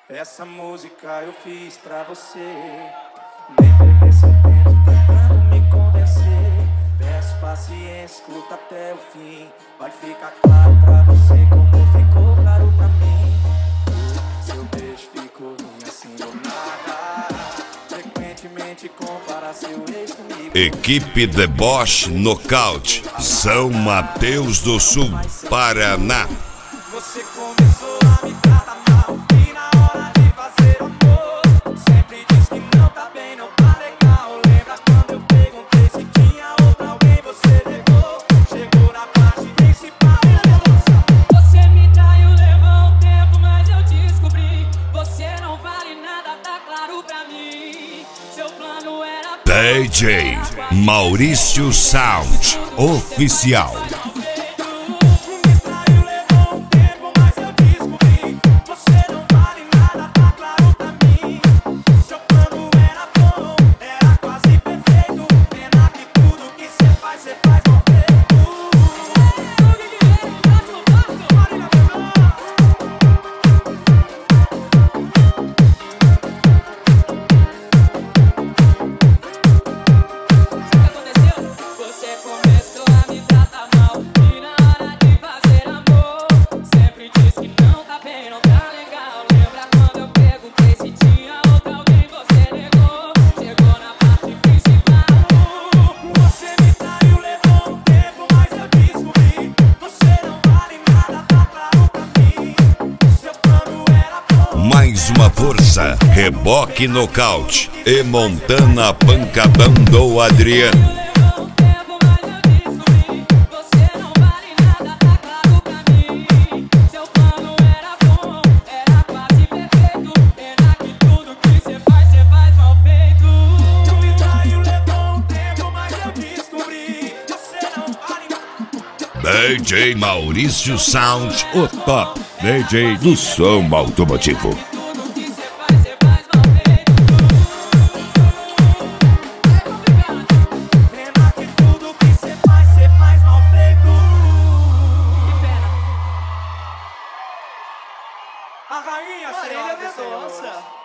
Essa música eu fiz pra você. Nem perder seu tempo tentando me convencer. Peço paciência, escuta até o fim. Vai ficar claro pra você como ficou claro pra mim. Seu beijo ficou ruim assim do nada. Frequentemente compara seu ex comigo. Equipe Deboche Nocaute, São Mateus do Sul, Paraná. Você começou a me tratar mal e na hora de fazer amor sempre diz que não tá bem, não tá legal. Lembra quando eu perguntei se tinha outra alguém, você negou. Chegou na parte principal e não. Você me traiu, levou um tempo, mas eu descobri. Você não vale nada, tá claro pra mim. Seu plano era DJ Maurício Sound Oficial. Mais uma força, Reboque Nocaute e Montana Pancadão do Adriano. DJ Maurício Sound, o top DJ do som automotivo. A rainha, senhoras e senhores.